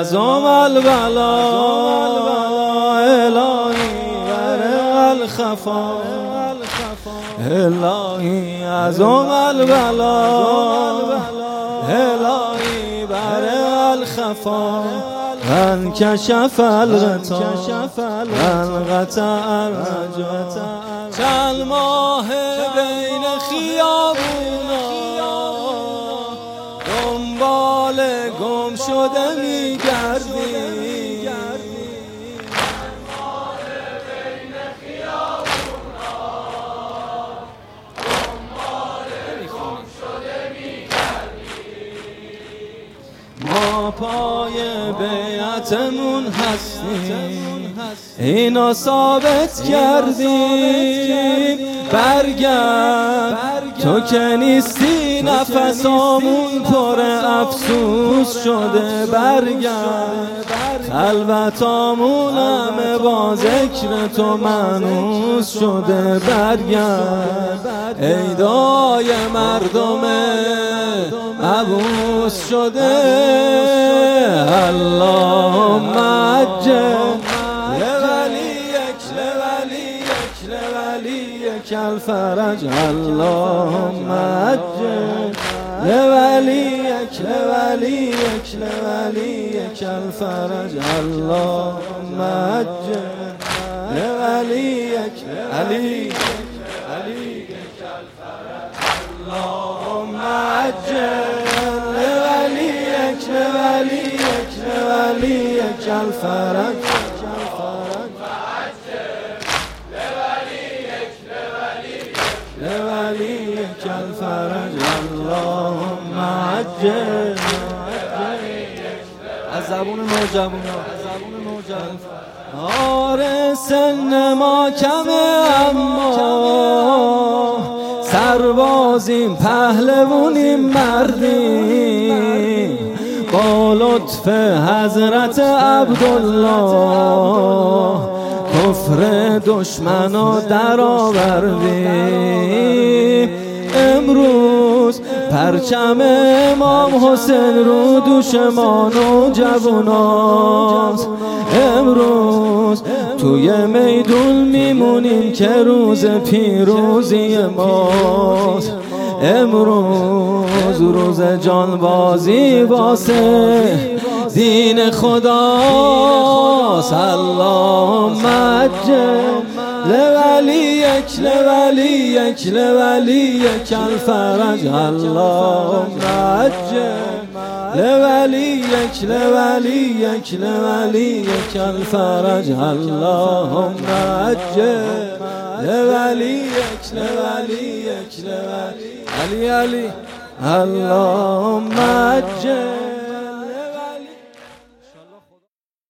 عظم البلا الهی بر الخفا الهی عظم البلا الهی بر الخفا من کشف الغطا الغطا الرجا چند ماه بین خیابونا دنبال گم شده میگردی ما پای بیعتمون هستیم اینا ثابت کردیم برگرد تو که نیستی نفسامون پر افسوس شده برگرد خلوتامون همه با ذکر تو مانوس شده برگرد ای دعای مردم عبوس شده اللهم عجل لولیک الفرج اللهم عجل لولیک الفرج اللهم عجل لولیک علی اللهم عجل لولیک الفرج لولیک الفرج اللهم عجل از زبون نوجوان آره سن ما کمه اما سربازیم پهلوونیم مردیم با لطف حضرت عبدالله کفر دشمنو در آوردیم امروز پرچم امام حسین رو دوش ما نوجواناست امروز توی میدون میمونیم که روز پیروزی ماست امروز روز جانبازی واسه دین خداست اللهم عجل لولیک الفرج اللهم عجل لولیک الفرج اللهم عجل لولیک علی اللهم عجل